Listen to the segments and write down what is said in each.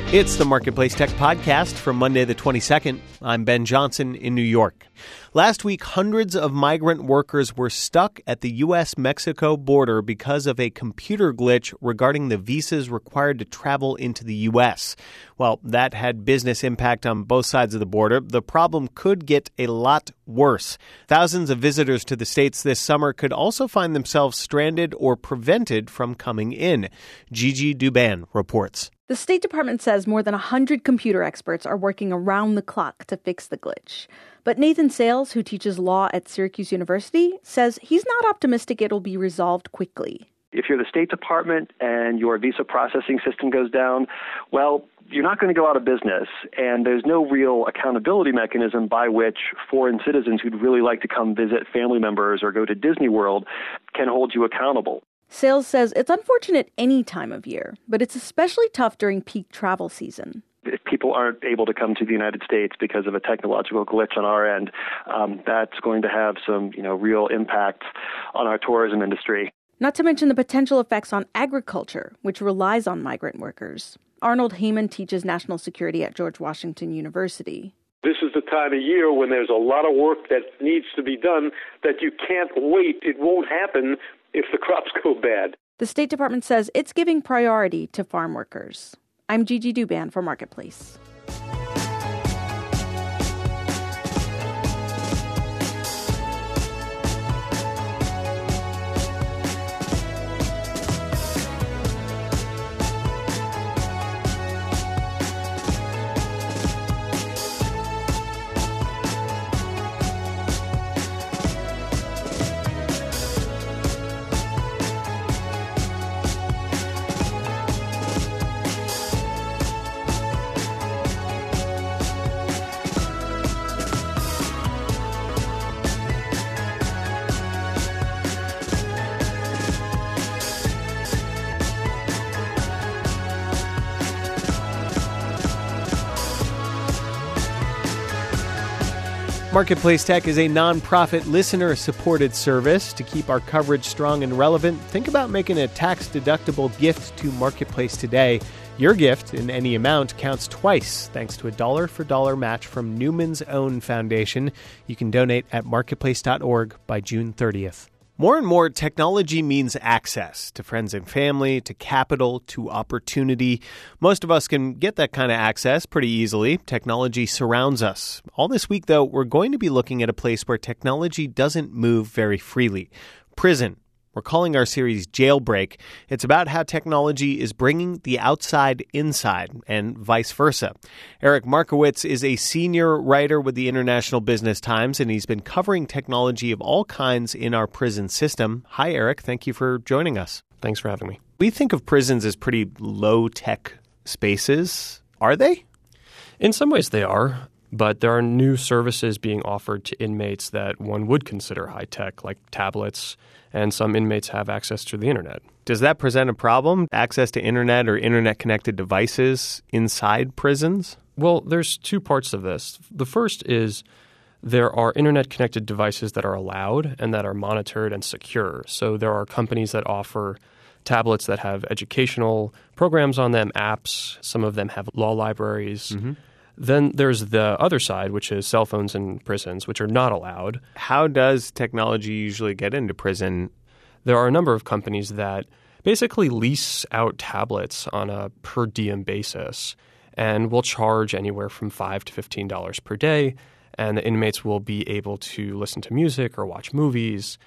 It's the Marketplace Tech Podcast for Monday the 22nd. I'm Ben Johnson in New York. Last week, hundreds of migrant workers were stuck at the U.S.-Mexico border because of a computer glitch regarding the visas required to travel into the U.S. Well, that had business impact on both sides of the border. The problem could get a lot worse. Thousands of visitors to the states this summer could also find themselves stranded or prevented from coming in. Gigi Douban reports. The State Department says more than 100 computer experts are working around the clock to fix the glitch. But Nathan Sales, who teaches law at Syracuse University, says he's not optimistic it'll be resolved quickly. If you're the State Department and your visa processing system goes down, well, you're not going to go out of business. And there's no real accountability mechanism by which foreign citizens who'd really like to come visit family members or go to Disney World can hold you accountable. Sales says it's unfortunate any time of year, but it's especially tough during peak travel season. If people aren't able to come to the United States because of a technological glitch on our end, that's going to have some, real impact on our tourism industry. Not to mention the potential effects on agriculture, which relies on migrant workers. Arnold Heyman teaches national security at George Washington University. This is the time of year when there's a lot of work that needs to be done that you can't wait. It won't happen if the crops go bad. The State Department says it's giving priority to farm workers. I'm Gigi Douban for Marketplace. Marketplace Tech is a nonprofit listener-supported service. To keep our coverage strong and relevant, think about making a tax-deductible gift to Marketplace today. Your gift, in any amount, counts twice, thanks to a dollar-for-dollar match from Newman's Own Foundation. You can donate at marketplace.org by June 30th. More and more, technology means access to friends and family, to capital, to opportunity. Most of us can get that kind of access pretty easily. Technology surrounds us. All this week, though, we're going to be looking at a place where technology doesn't move very freely. Prison. We're calling our series Jailbreak. It's about how technology is bringing the outside inside and vice versa. Eric Markowitz is a senior writer with the International Business Times, and he's been covering technology of all kinds in our prison system. Hi, Eric. Thank you for joining us. Thanks for having me. We think of prisons as pretty low-tech spaces. Are they? In some ways they are, but there are new services being offered to inmates that one would consider high-tech, like tablets, and some inmates have access to the internet. Does that present a problem, access to internet or internet-connected devices inside prisons? Well, there's two parts of this. The first is there are internet-connected devices that are allowed and that are monitored and secure. So there are companies that offer tablets that have educational programs on them, apps. Some of them have law libraries. Mm-hmm. Then there's the other side, which is cell phones in prisons, which are not allowed. How does technology usually get into prison? There are a number of companies that basically lease out tablets on a per diem basis and will charge anywhere from $5 to $15 per day. And the inmates will be able to listen to music or watch movies.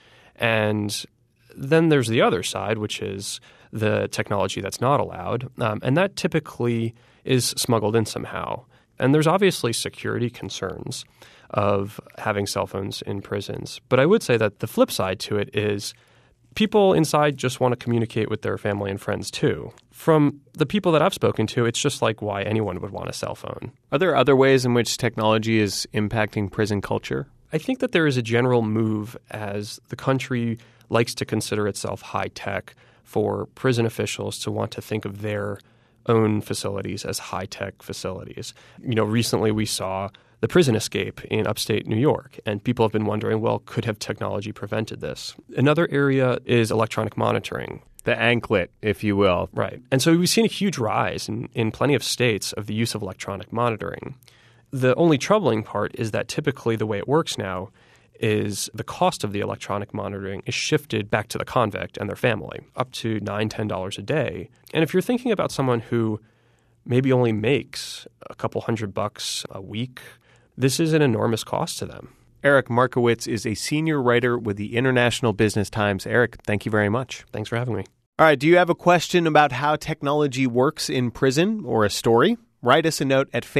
And then there's the other side, which is the technology that's not allowed. And that typically is smuggled in somehow. And there's obviously security concerns of having cell phones in prisons. But I would say that the flip side to it is people inside just want to communicate with their family and friends too. From the people that I've spoken to, it's just like why anyone would want a cell phone. Are there other ways in which technology is impacting prison culture? I think that there is a general move as the country likes to consider itself high-tech for prison officials to want to think of their own facilities as high-tech facilities. Recently we saw the prison escape in upstate New York, and people have been wondering, well, could have technology prevented this? Another area is electronic monitoring. The anklet, if you will. Right. And so we've seen a huge rise in plenty of states of the use of electronic monitoring. The only troubling part is that typically the way it works now is the cost of the electronic monitoring is shifted back to the convict and their family, up to $9, $10 a day. And if you're thinking about someone who maybe only makes a couple $100 a week, this is an enormous cost to them. Eric Markowitz is a senior writer with the International Business Times. Eric, thank you very much. Thanks for having me. All right, do you have a question about how technology works in prison or a story? Write us a note at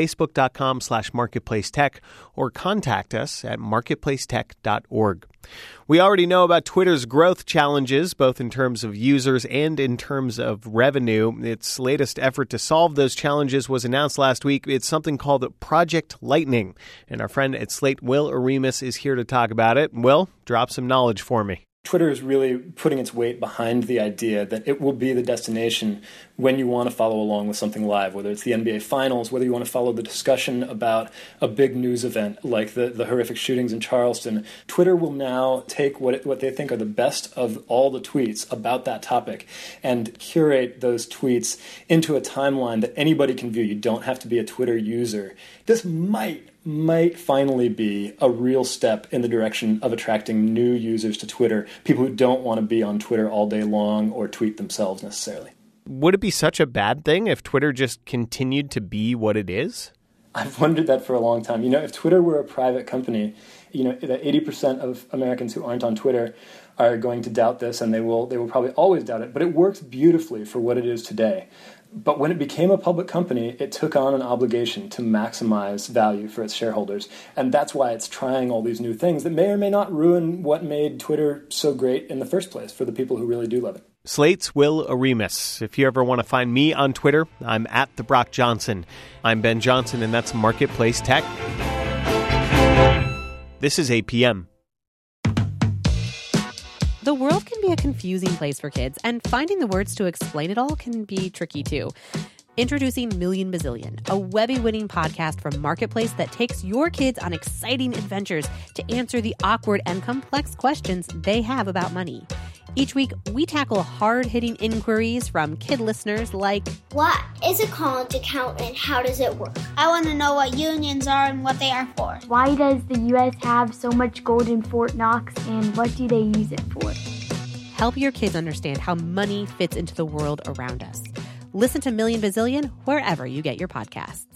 facebook.com/marketplacetech or contact us at marketplacetech.org. We already know about Twitter's growth challenges, both in terms of users and in terms of revenue. Its latest effort to solve those challenges was announced last week. It's something called Project Lightning. And our friend at Slate, Will Oremus, is here to talk about it. Will, drop some knowledge for me. Twitter is really putting its weight behind the idea that it will be the destination when you want to follow along with something live, whether it's the NBA Finals, whether you want to follow the discussion about a big news event like the horrific shootings in Charleston. Twitter will now take what they think are the best of all the tweets about that topic and curate those tweets into a timeline that anybody can view. You don't have to be a Twitter user. This might finally be a real step in the direction of attracting new users to Twitter, people who don't want to be on Twitter all day long or tweet themselves necessarily. Would it be such a bad thing if Twitter just continued to be what it is? I've wondered that for a long time. If Twitter were a private company, that 80% of Americans who aren't on Twitter are going to doubt this, and they will probably always doubt it. But it works beautifully for what it is today. But when it became a public company, it took on an obligation to maximize value for its shareholders. And that's why it's trying all these new things that may or may not ruin what made Twitter so great in the first place for the people who really do love it. Slate's Will Oremus. If you ever want to find me on Twitter, I'm at The Brock Johnson. I'm Ben Johnson, and that's Marketplace Tech. This is APM. The world can be a confusing place for kids, and finding the words to explain it all can be tricky too. Introducing Million Bazillion, a Webby-winning podcast from Marketplace that takes your kids on exciting adventures to answer the awkward and complex questions they have about money. Each week, we tackle hard-hitting inquiries from kid listeners like, what is a college account and how does it work? I want to know what unions are and what they are for. Why does the U.S. have so much gold in Fort Knox, and what do they use it for? Help your kids understand how money fits into the world around us. Listen to Million Bazillion wherever you get your podcasts.